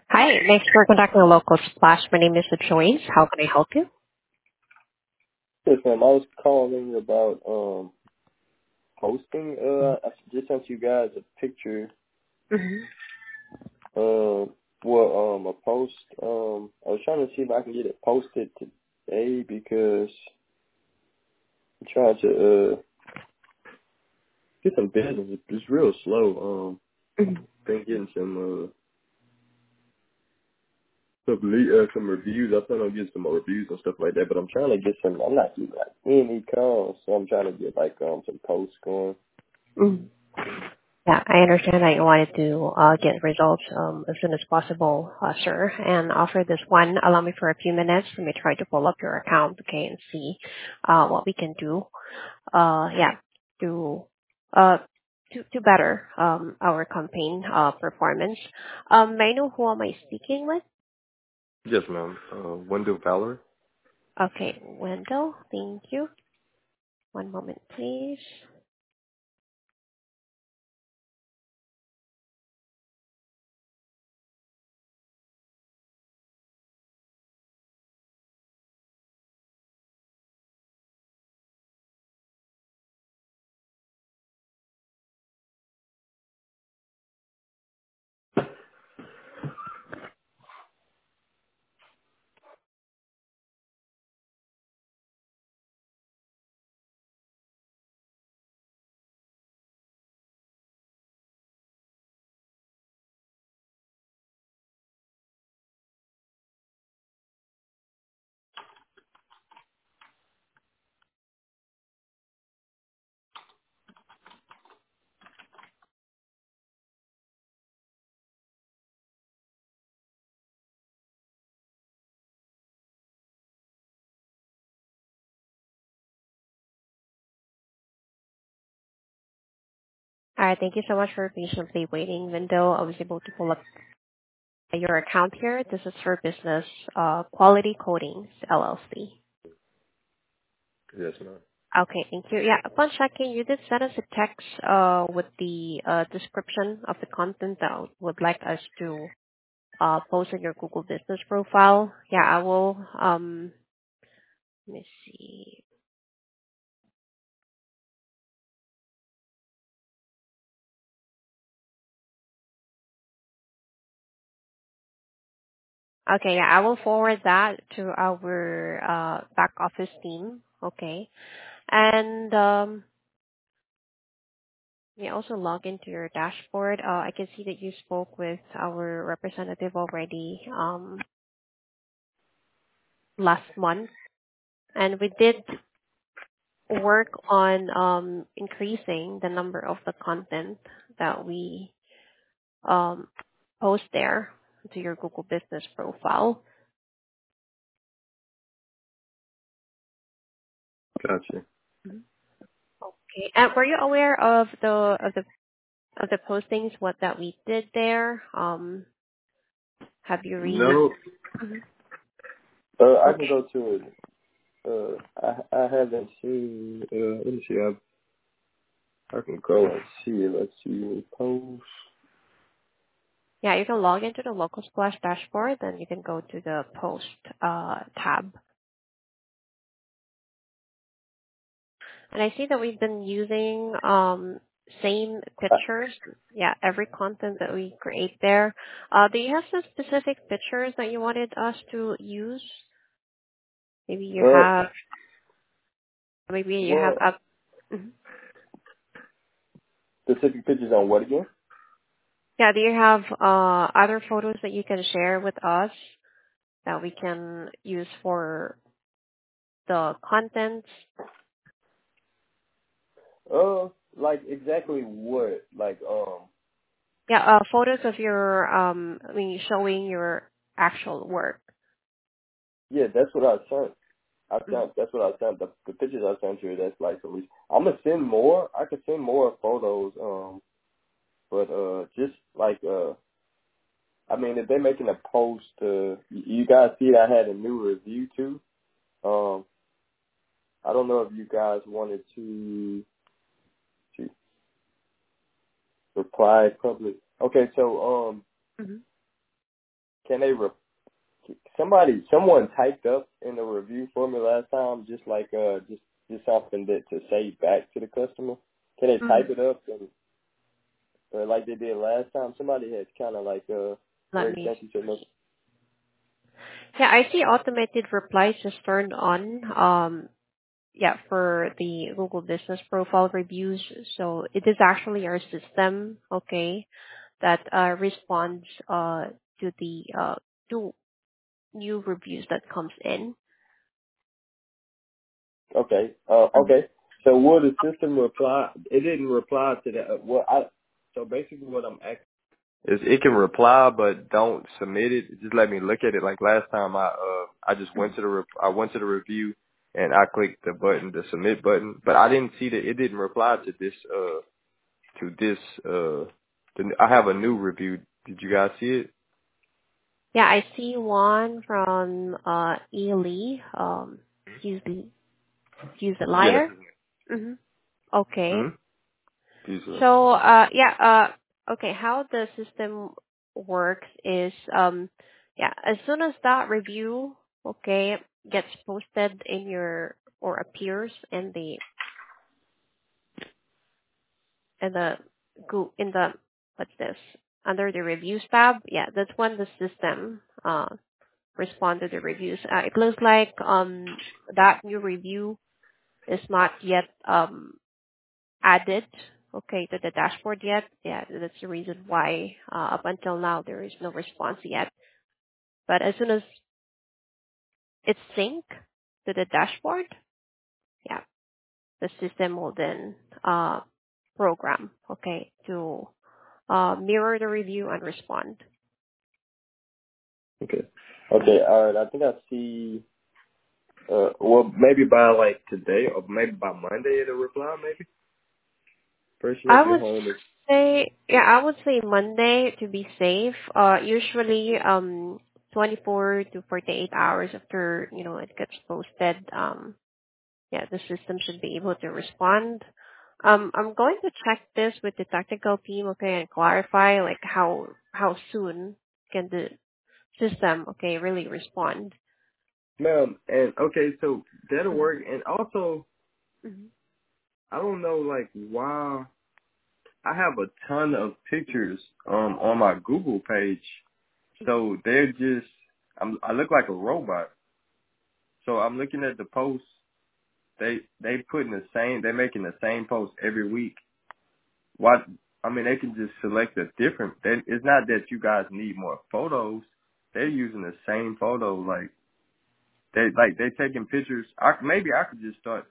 Hi, thanks for contacting the local splash. My name is Joyce. How can I help you? Yes, ma'am. I was calling about posting. I just sent you guys a picture. hmm A post. I was trying to see if I can get it posted today because I'm trying to get some business. It's real slow. Been getting some reviews. I plan on getting some more reviews and stuff like that. But I'm trying to get some. I'm not getting like any calls, so I'm trying to get like some posts going. hmm Yeah, I understand that you wanted to get results as soon as possible, sir. And after this one, allow me for a few minutes. Let me try to pull up your account, okay, and see what we can do. Yeah, to uh to better our campaign performance. May I know who am I speaking with? Yes, ma'am. Wendell Valerie. Okay, Wendell. Thank you. One moment, please. All right. Thank you so much for patiently waiting, Window. I was able to pull up your account here. This is for business Quality Coatings, LLC. Yes, ma'am. Okay, thank you. Yeah, upon checking, you did send us a text with the description of the content that would like us to post on your Google Business profile. Yeah, I will. Let me see. Okay, yeah, I will forward that to our back office team. Okay, and you also log into your dashboard. I can see that you spoke with our representative already last month, and we did work on increasing the number of the content that we um, post there to your Google Business profile. Gotcha. Mhm. Okay, and were you aware of the postings? What that we did there? Have you read? No, Mhm. I can Okay. go to it. I haven't seen. Let me see. I can go and see it. Let's see. Post. Yeah, you can log into the local splash dashboard, then you can go to the post tab. And I see that we've been using same pictures. Yeah, every content that we create there. Do you have some specific pictures that you wanted us to use? Maybe you Uh, have. Maybe you have well, up. Mhm. specific pictures on what again? Yeah, do you have other photos that you can share with us that we can use for the contents? Like exactly what? Like Yeah, photos of your, I mean, showing your actual work. yeah, that's what I sent. Mhm. That's what I sent. The pictures I sent you. That's like at least. I'm gonna send more. I could send more photos. But just like I mean, if they're making a post, you guys see I had a new review too. Um, I don't know if you guys wanted to reply public. Okay, so Mhm. can they someone typed up in the review for me last time, just like just something that to say back to the customer. Can they type it up and like they did last time? Somebody had kind of like Let me. Yeah, I see automated replies is turned on. Yeah, for the Google Business Profile reviews. So it is actually our system, okay, that responds to the to new reviews that comes in. Okay. Okay. So will the system reply? It didn't reply to that. So basically what I'm asking is it can reply but don't submit it. Just let me look at it. Like last time I just went to the review and I clicked the submit button, but I didn't see that it didn't reply to this I have a new review. Did you guys see it? Yeah, I see one from Ely. Use the Yeah, liar. that's his Mm-hmm. Okay. name. Hmm. So okay, how the system works is yeah, as soon as that review okay gets posted in your or appears in the in the what's this under the reviews tab, yeah, that's when the system respond to the reviews. It looks like that new review is not yet added okay to the dashboard yet. Yeah, that's the reason why up until now there is no response yet. But as soon as it's synced to the dashboard, yeah, the system will then program okay to mirror the review and respond. Okay. Okay. All right. I think I see. Well, maybe by like today, or maybe by Monday it'll reply. Maybe. First, you I have to would home. say, yeah, I would say Monday to be safe. Usually 24 to 48 hours after it gets posted. Yeah, the system should be able to respond. I'm going to check this with the technical team, okay, and clarify like how soon can the system, okay, really respond. Ma'am, and okay, so that'll work. And also, Mm-hmm. I don't know, like, why I have a ton of pictures on my Google page, so they're just I look like a robot. So I'm looking at the posts. They're making the same post every week. What I mean, they can just select a different. It's not that you guys need more photos. They're using the same photo. They're taking pictures. Maybe I could just start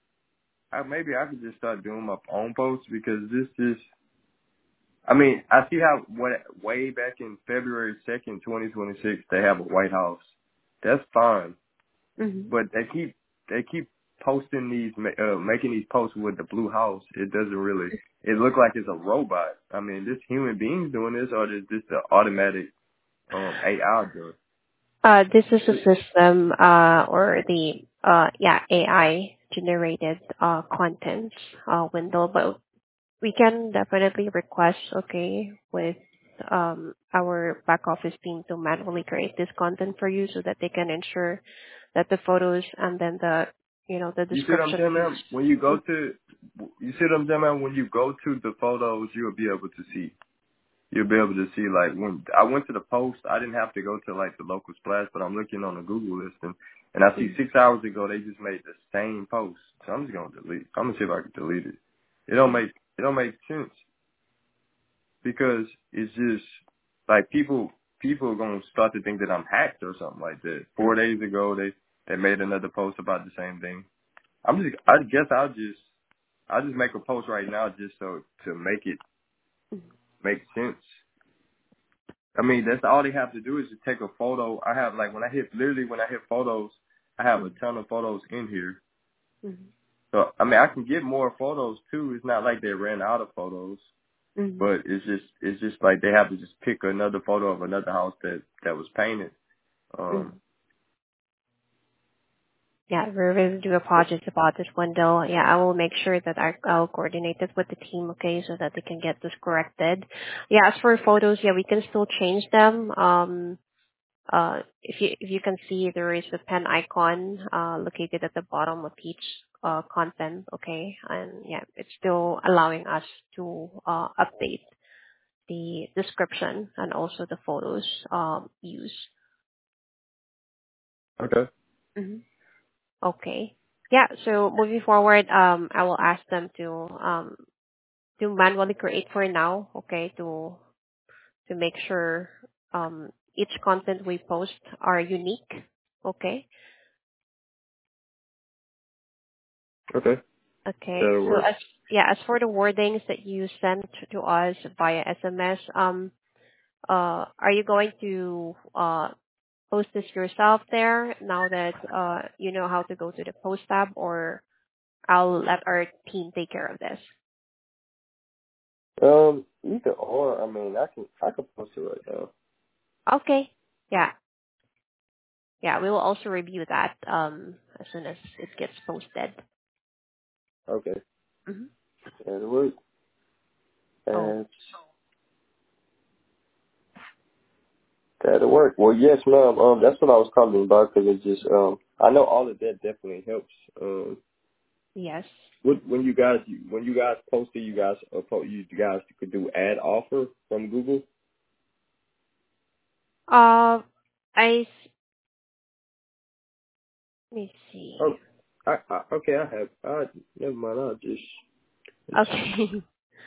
doing my own posts because this is. I mean, I see how way back in February 2nd, 2026, they have a White House. That's fine, Mm-hmm. but they keep posting making these posts with the blue house. It doesn't really. It look like it's a robot. I mean, this human beings doing this, or is this the automatic AI doing? This is a system or the yeah AI generated content window, but we can definitely request okay with our back office team to manually create this content for you so that they can ensure that the photos and then the You see what I'm description saying, man? When you go used. to, you see what I'm saying, man? When you go to the photos, you'll be able to see. You'll be able to see, like, when I went to the post, I didn't have to go to, like, the local splash, but I'm looking on the Google listing, and I see 6 hours ago they just made the same post. So I'm just going to delete. I'm going to see if I can delete it. It don't make sense because it's just, like, people are going to start to think that I'm hacked or something like that. 4 days ago, they made another post about the same thing. I guess I'll just make a post right now just so to make it make sense. I mean, that's all they have to do is just take a photo. I have when I hit photos, I have a ton of photos in here. Mm-hmm. So I mean, I can get more photos too. It's not like they ran out of photos, Mm-hmm. but it's just like they have to just pick another photo of another house that was painted. Mm-hmm. Um, Yeah, we really do apologize about this window. Yeah, I will make sure that I'll coordinate it with the team, okay, so that they can get this corrected. Yeah, as for photos, yeah, we can still change them. if you can see, there is a pen icon located at the bottom of each content. Okay, and yeah, it's still allowing us to update the description and also the photos used. Okay. Mhm. Okay. Yeah. So moving forward, I will ask them to manually create for now. Okay, to make sure each content we post are unique. Okay. Okay. Okay. That'll So work. as for the wordings that you sent to us via SMS, are you going to post this yourself there now that you know how to go to the post tab, or I'll let our team take care of this? Either or. I mean, I can post it right now. Okay. Yeah. Yeah. We will also review that as soon as it gets posted. Okay. Mm-hmm. That'll work. Oh, And that'll work. Well, yes, ma'am. That's what I was calling about because it just I know all of that definitely helps. yes. When you guys posted, you guys could do ad offer from Google. Uh, let me Oh, see. okay. I have. Never mind. I'll just. Okay.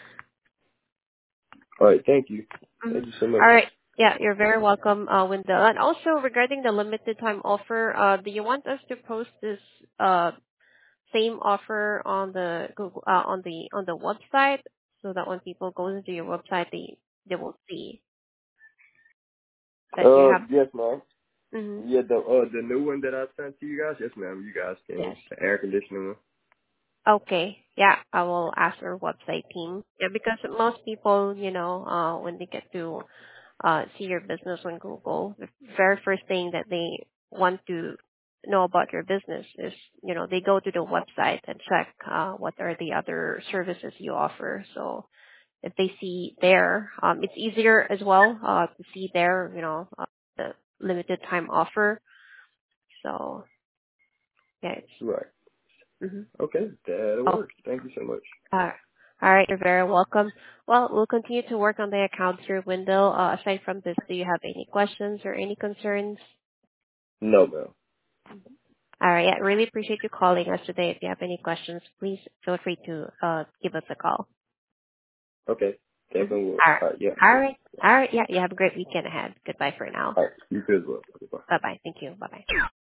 All right. Thank you. Mhm. Thank you so much. All right. Yeah, you're very welcome, Wendell. And also regarding the limited time offer, do you want us to post this same offer on the Google on the website so that when people go into your website, they will see that you have. Yes, ma'am. Mhm. Yeah, the new one that I sent to you guys. Yes, ma'am. You guys can Yes. the air conditioning one. Okay. Yeah, I will ask our website team. Yeah, because most people, when they get to see your business on Google, the very first thing that they want to know about your business is, they go to the website and check what are the other services you offer. So if they see there, it's easier as well to see there, the limited time offer. So yeah, it's. Right. Mhm. Okay, that'll Oh, work. Thank you so much. all right. You're very welcome. Well, we'll continue to work on the account here, Wendell. Aside from this, do you have any questions or any concerns? No, ma'am. All right. I really appreciate you calling us today. If you have any questions, please feel free to give us a call. Okay, Mhm. definitely will. All right. Yeah. All right. All right. Yeah. You have a great weekend ahead. Goodbye for now. All right. You too as well. Okay, bye. Bye bye. Thank you. Bye bye.